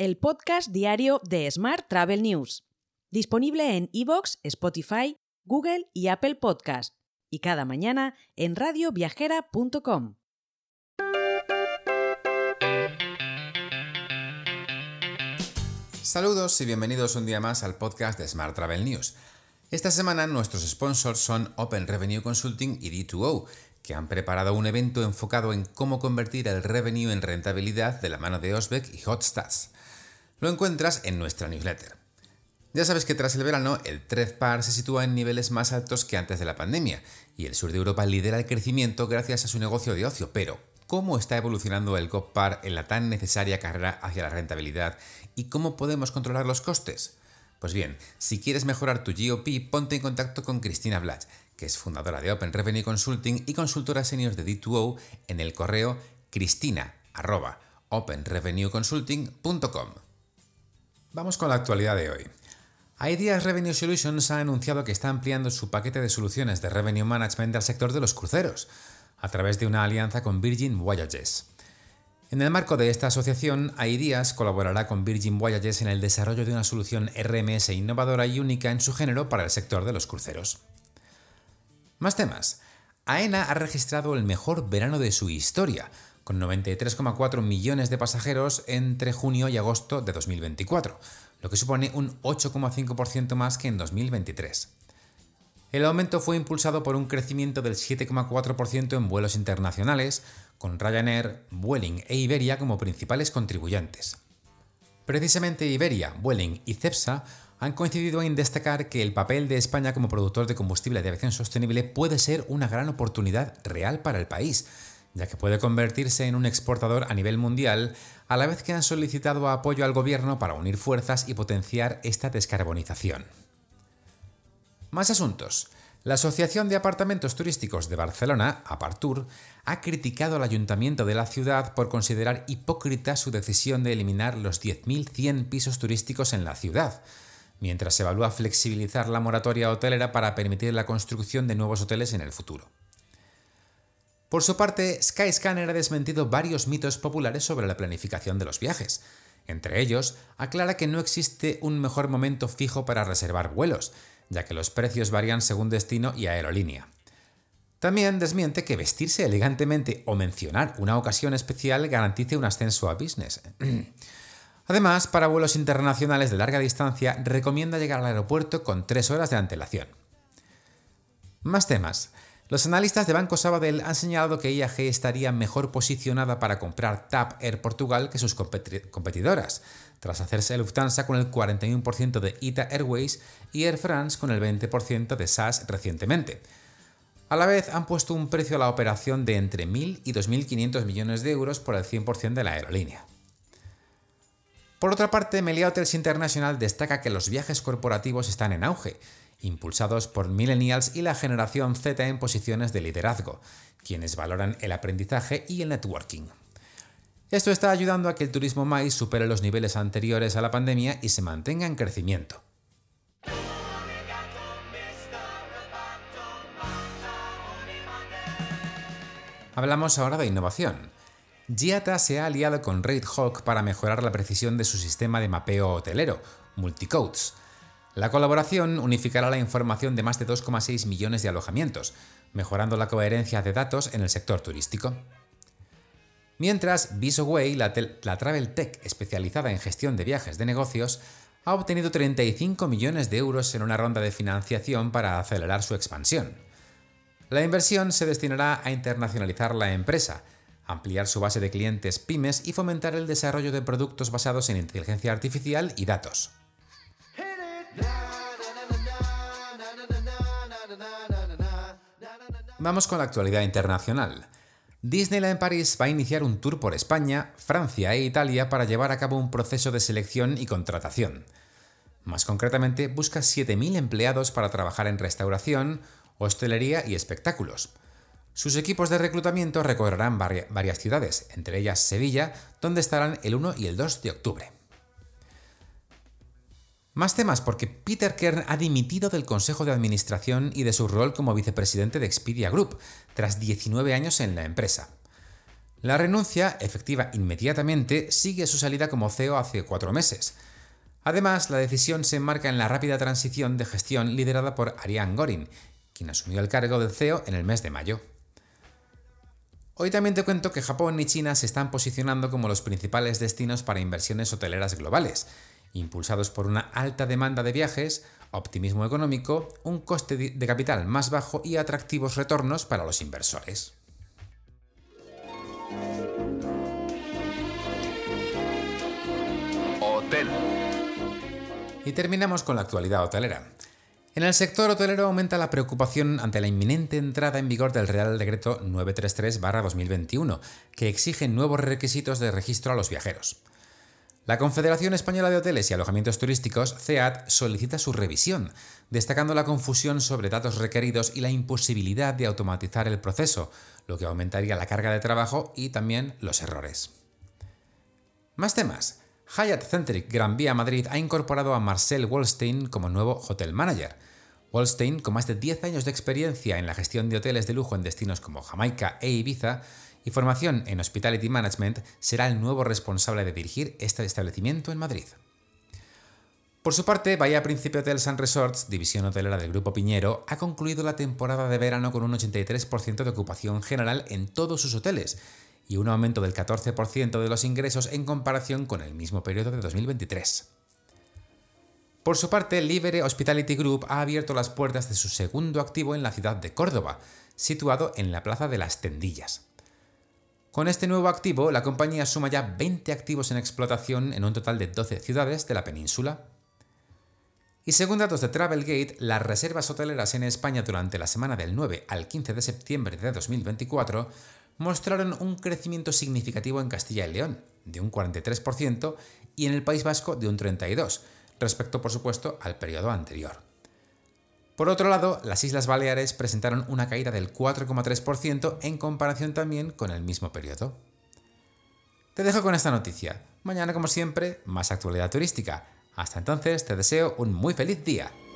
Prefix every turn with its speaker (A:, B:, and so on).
A: el podcast diario de Smart Travel News, disponible en iVoox, Spotify, Google y Apple Podcast, y cada mañana en radioviajera.com.
B: Saludos y bienvenidos un día más al podcast de Smart Travel News. Esta semana nuestros sponsors son Open Revenue Consulting y D2O, que han preparado un evento enfocado en cómo convertir el revenue en rentabilidad de la mano de Osbeck y Hotstats. Lo encuentras en nuestra newsletter. Ya sabes que tras el verano el TREVPAR se sitúa en niveles más altos que antes de la pandemia y el sur de Europa lidera el crecimiento gracias a su negocio de ocio, pero ¿cómo está evolucionando el GOVPAR en la tan necesaria carrera hacia la rentabilidad y cómo podemos controlar los costes? Pues bien, si quieres mejorar tu GOP, ponte en contacto con Cristina Blach, que es fundadora de Open Revenue Consulting y consultora senior de D2O, en el correo cristina@openrevenueconsulting.com. Vamos con la actualidad de hoy. Ideas Revenue Solutions ha anunciado que está ampliando su paquete de soluciones de revenue management al sector de los cruceros, a través de una alianza con Virgin Voyages. En el marco de esta asociación, Ideas colaborará con Virgin Voyages en el desarrollo de una solución RMS innovadora y única en su género para el sector de los cruceros. Más temas. AENA ha registrado el mejor verano de su historia, con 93,4 millones de pasajeros entre junio y agosto de 2024, lo que supone un 8,5% más que en 2023. El aumento fue impulsado por un crecimiento del 7,4% en vuelos internacionales, con Ryanair, Vueling e Iberia como principales contribuyentes. Precisamente Iberia, Vueling y Cepsa han coincidido en destacar que el papel de España como productor de combustible de aviación sostenible puede ser una gran oportunidad real para el país, ya que puede convertirse en un exportador a nivel mundial, a la vez que han solicitado apoyo al gobierno para unir fuerzas y potenciar esta descarbonización. Más asuntos. La Asociación de Apartamentos Turísticos de Barcelona, Apartur, ha criticado al Ayuntamiento de la ciudad por considerar hipócrita su decisión de eliminar los 10.100 pisos turísticos en la ciudad, mientras se evalúa flexibilizar la moratoria hotelera para permitir la construcción de nuevos hoteles en el futuro. Por su parte, Skyscanner ha desmentido varios mitos populares sobre la planificación de los viajes. Entre ellos, aclara que no existe un mejor momento fijo para reservar vuelos, ya que los precios varían según destino y aerolínea. También desmiente que vestirse elegantemente o mencionar una ocasión especial garantice un ascenso a business. Además, para vuelos internacionales de larga distancia, recomienda llegar al aeropuerto con 3 horas de antelación. Más temas. Los analistas de Banco Sabadell han señalado que IAG estaría mejor posicionada para comprar TAP Air Portugal que sus competidoras, tras hacerse Lufthansa con el 41% de ITA Airways y Air France con el 20% de SAS recientemente. A la vez han puesto un precio a la operación de entre 1.000 y 2.500 millones de euros por el 100% de la aerolínea. Por otra parte, Meliá Hotels International destaca que los viajes corporativos están en auge, impulsados por millennials y la generación Z en posiciones de liderazgo, quienes valoran el aprendizaje y el networking. Esto está ayudando a que el turismo MICE supere los niveles anteriores a la pandemia y se mantenga en crecimiento. Hablamos ahora de innovación. Giata se ha aliado con RateHawk para mejorar la precisión de su sistema de mapeo hotelero, Multicodes. La colaboración unificará la información de más de 2,6 millones de alojamientos, mejorando la coherencia de datos en el sector turístico. Mientras, Visaway, la travel tech especializada en gestión de viajes de negocios, ha obtenido 35 millones de euros en una ronda de financiación para acelerar su expansión. La inversión se destinará a internacionalizar la empresa, ampliar su base de clientes pymes y fomentar el desarrollo de productos basados en inteligencia artificial y datos. Vamos con la actualidad internacional. Disneyland Paris va a iniciar un tour por España, Francia e Italia para llevar a cabo un proceso de selección y contratación. Más concretamente, busca 7.000 empleados para trabajar en restauración, hostelería y espectáculos. Sus equipos de reclutamiento recorrerán varias ciudades, entre ellas Sevilla, donde estarán el 1 y el 2 de octubre. Más temas porque Peter Kern ha dimitido del Consejo de Administración y de su rol como vicepresidente de Expedia Group, tras 19 años en la empresa. La renuncia, efectiva inmediatamente, sigue su salida como CEO hace 4 meses. Además, la decisión se enmarca en la rápida transición de gestión liderada por Ariane Gorin, quien asumió el cargo de CEO en el mes de mayo. Hoy también te cuento que Japón y China se están posicionando como los principales destinos para inversiones hoteleras globales, impulsados por una alta demanda de viajes, optimismo económico, un coste de capital más bajo y atractivos retornos para los inversores.
C: Hotel.
B: Y terminamos con la actualidad hotelera. En el sector hotelero aumenta la preocupación ante la inminente entrada en vigor del Real Decreto 933/2021, que exige nuevos requisitos de registro a los viajeros. La Confederación Española de Hoteles y Alojamientos Turísticos, CEAT, solicita su revisión, destacando la confusión sobre datos requeridos y la imposibilidad de automatizar el proceso, lo que aumentaría la carga de trabajo y también los errores. Más temas. Hyatt Centric Gran Vía Madrid ha incorporado a Marcel Wolstein como nuevo Hotel Manager. Wolstein, con más de 10 años de experiencia en la gestión de hoteles de lujo en destinos como Jamaica e Ibiza y formación en Hospitality Management, será el nuevo responsable de dirigir este establecimiento en Madrid. Por su parte, Bahía Príncipe Hotels & Resorts, división hotelera del Grupo Piñero, ha concluido la temporada de verano con un 83% de ocupación general en todos sus hoteles y un aumento del 14% de los ingresos en comparación con el mismo periodo de 2023. Por su parte, Livere Hospitality Group ha abierto las puertas de su segundo activo en la ciudad de Córdoba, situado en la Plaza de las Tendillas. Con este nuevo activo, la compañía suma ya 20 activos en explotación en un total de 12 ciudades de la península. Y según datos de Travelgate, las reservas hoteleras en España durante la semana del 9 al 15 de septiembre de 2024 mostraron un crecimiento significativo en Castilla y León, de un 43%, y en el País Vasco de un 32%, respecto, por supuesto, al periodo anterior. Por otro lado, las Islas Baleares presentaron una caída del 4,3% en comparación también con el mismo periodo. Te dejo con esta noticia. Mañana, como siempre, más actualidad turística. Hasta entonces, te deseo un muy feliz día.